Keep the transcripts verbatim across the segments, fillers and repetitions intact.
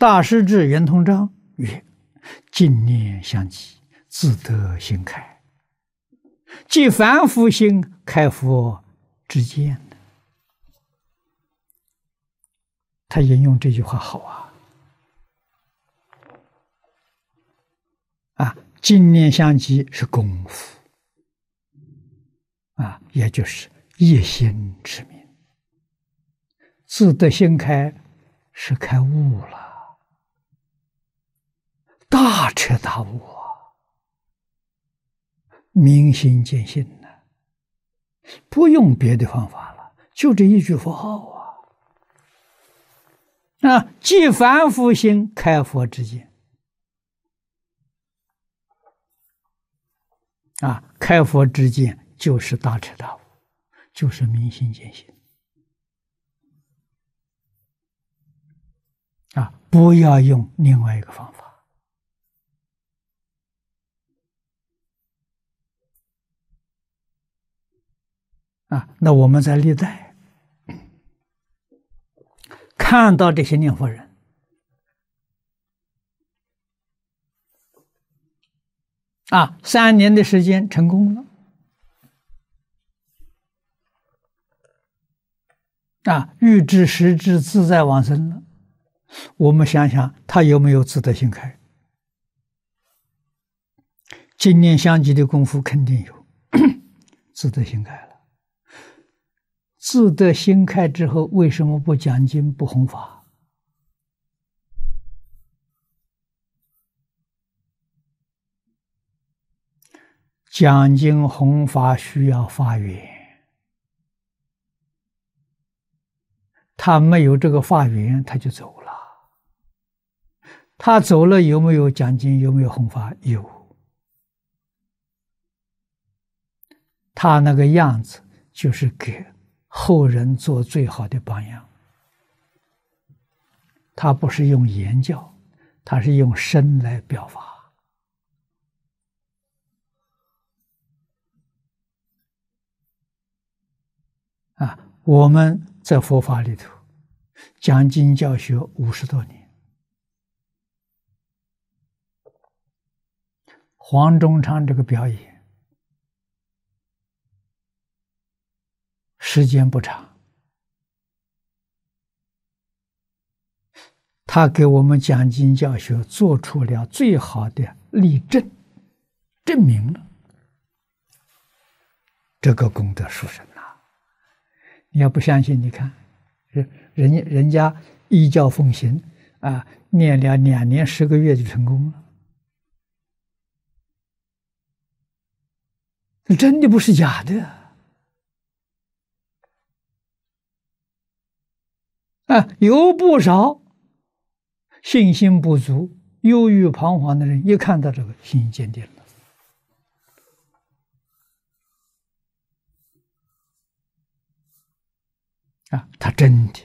大师至圆通章曰：净念相继，自得心开，即凡夫心开佛之见。他引用这句话好啊！啊，净念相继是功夫啊，也就是一心持名。自得心开是开悟了，大彻大悟啊，明心见性呢，不用别的方法了，就这一句佛号啊。啊，即凡夫心开佛之见啊，开佛之见就是大彻大悟，就是明心见性啊！不要用另外一个方法啊。那我们在历代看到这些念佛人啊，三年的时间成功了啊，欲知时知自在往生了。我们想想，他有没有自得心开？净念相继的功夫肯定有，自得心开了。自得心开之后，为什么不讲经不弘法？讲经弘法需要发愿，他没有这个发愿，他就走了。他走了，有没有讲经？有没有弘法？有。他那个样子，就是给后人做最好的榜样。他不是用言教，他是用身来表法。啊，我们在佛法里头讲经教学五十多年，黄忠昌这个表演时间不长，他给我们讲经教学做出了最好的例证，证明了这个功德殊胜啊！你要不相信，你看人人人家依教奉行啊，念了两年十个月就成功了，这真的不是假的啊！有不少信心不足、忧郁彷徨的人，一看到这个，心坚定了。啊，他真的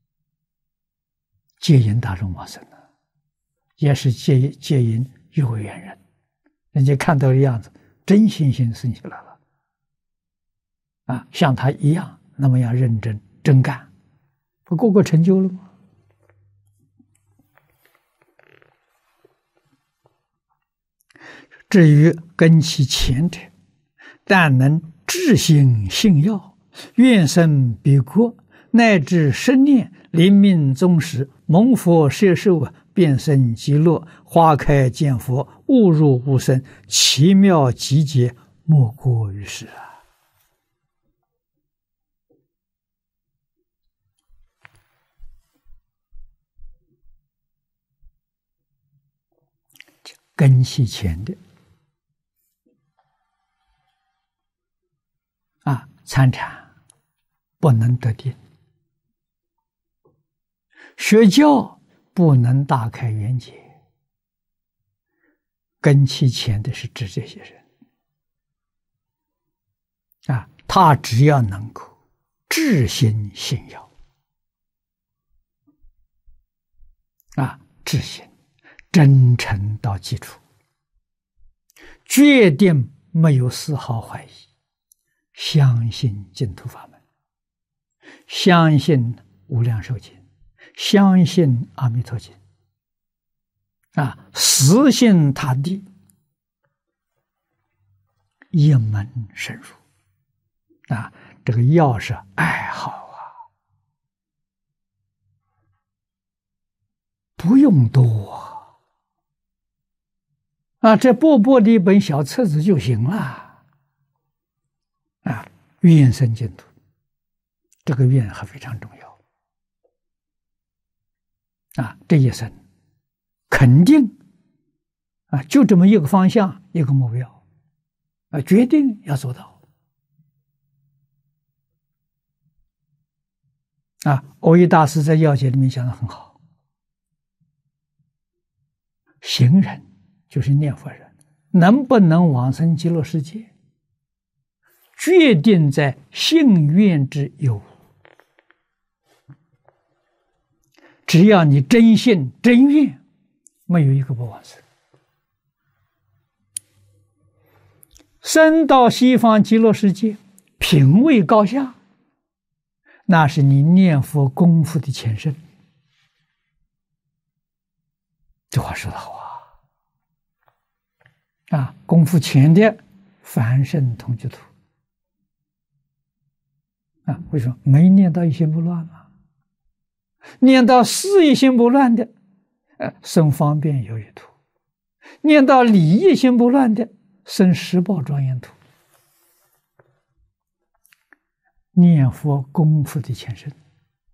戒引大众往生了，也是戒戒引有缘人，人家看到的样子，真信心生起来了。啊，像他一样那么样认真真干，不个个成就了吗？至于跟其前者，但能至心信要，愿生彼国，乃至生念临命终时，蒙佛摄受啊，便生极乐，花开见佛，误入无生，奇妙集结，莫过于世啊！根系前的啊，参禅不能得定，学教不能大开圆解，根器前的是指这些人啊，他只要能够至心信要啊，至心真诚到基础，决定没有丝毫怀疑，相信净土法门，相信无量寿经，相信阿弥陀经， 啊，死心塌地，一门深入。啊，这个要是爱好啊，不用多啊，这薄薄的一本小册子就行了。啊，愿生净土，这个愿还非常重要。啊，这一生肯定啊，就这么一个方向，一个目标，啊，决定要做到。啊，蕅益大师在要解里面讲得很好，行人就是念佛人，能不能往生极乐世界，决定在信愿之有。只要你真信真愿，没有一个不往生。生到西方极乐世界，品位高下，那是你念佛功夫的前身。这话说得好啊！啊，功夫浅的凡圣同居土啊，为什么没念到一心不乱嘛？念到事一心不乱的，呃，生方便有余土；念到理一心不乱的，生十宝庄严土。念佛功夫的前身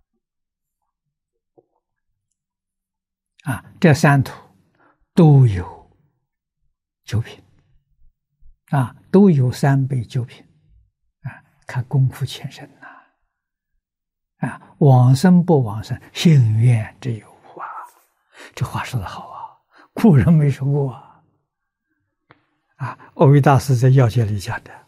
啊，这三土都有九品啊，都有三倍九品啊，看功夫前身呐。啊，往生不往生，信愿之有啊！这话说得好啊，古人没说过啊。啊，蕅益大师在要解里讲的。